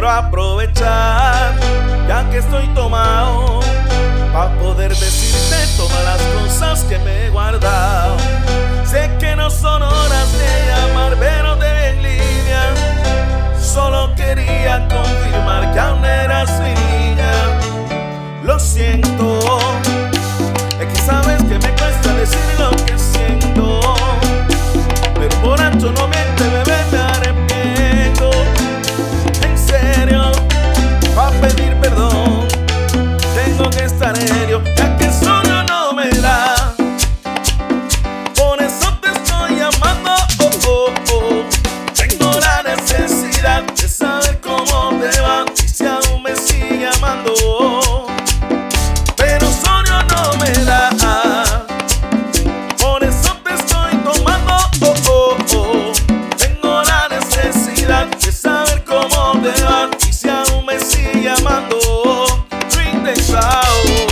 quiero aprovechar, ya que estoy tomado, para poder decirte todas las cosas que me he guardado. Sé que no son horas de llamar, pero de en línea solo quería confirmar que aún eras mi niña. Lo siento, es que sabes que me cuesta decir lo que siento, pero borracho no miente, bebé, me arrepiento. En serio, pa' pedir perdón tengo que estar serio, ya que solo no me da. Por eso te estoy llamando, Tengo la necesidad de saber cómo te va y si aún me sigue amando. Pero solo no me da. Por eso te estoy tomando, Tengo la necesidad de saber cómo te va y si aún me sigue amando. Lo he intentado.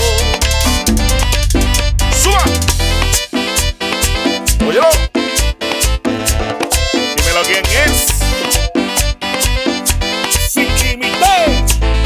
¡Suba! Oye, dímelo quién es. Sin límite.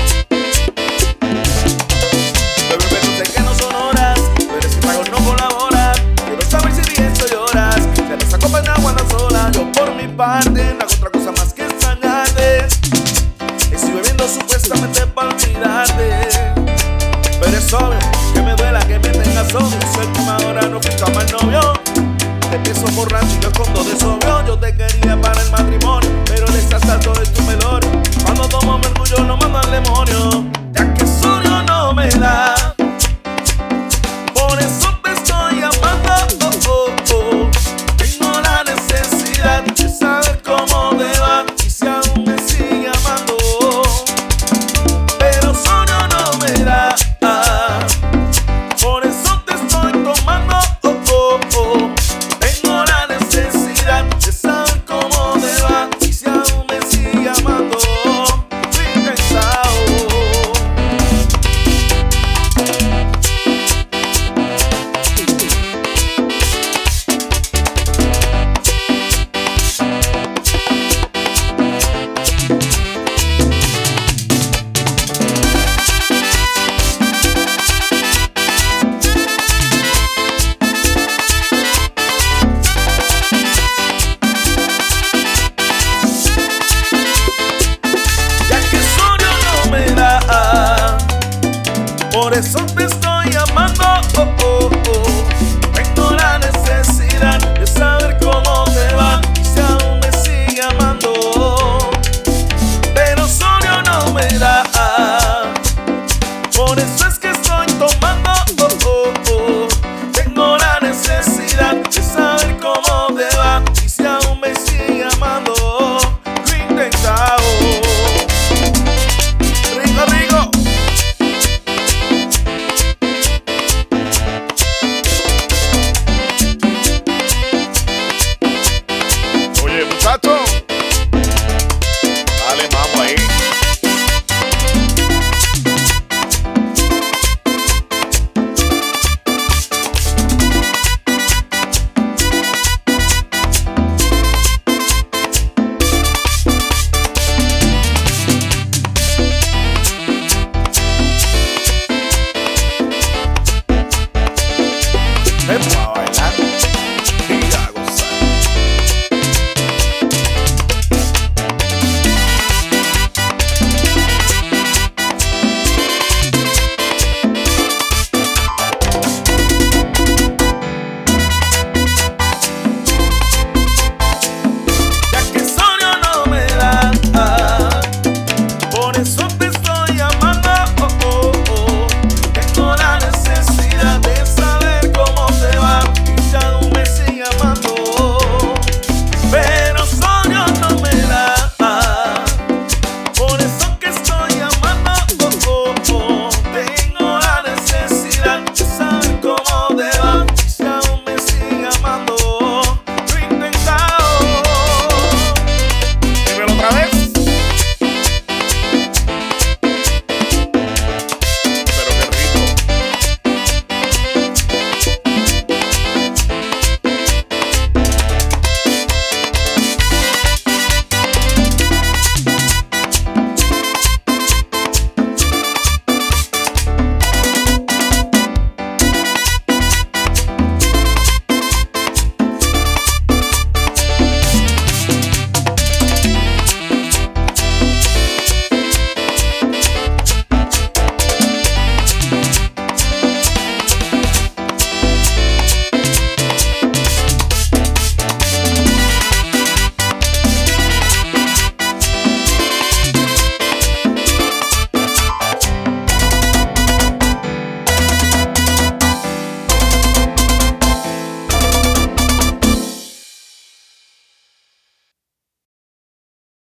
Bebé, sé que no son horas, pero si pago no colabora. Quiero saber si ríes o lloras. Ya no saco pena cuando sola. Yo por mi parte no hago otra cosa más que extrañarte. Estoy bebiendo supuestamente para olvidarte, pero es obvio que me duela que me tengas obvio. Si a última hora no fuiste a mal novio, te pienso borracho y yo escondo de sobrio. Yo te quería para el matrimonio, pero el desasalto de tu velorio. Cuando tomo mi orgullo lo mando al demonio, ya que solo no me da. Por eso te estoy llamando, Tengo la necesidad de saber cómo te va y si aún me sigue amando. Pero solo no me da. Por eso te estoy tomando, Tengo la necesidad de saber cómo te va y si aún me sigue amando. Estoy cansado. Ya que solo no me da. Por eso te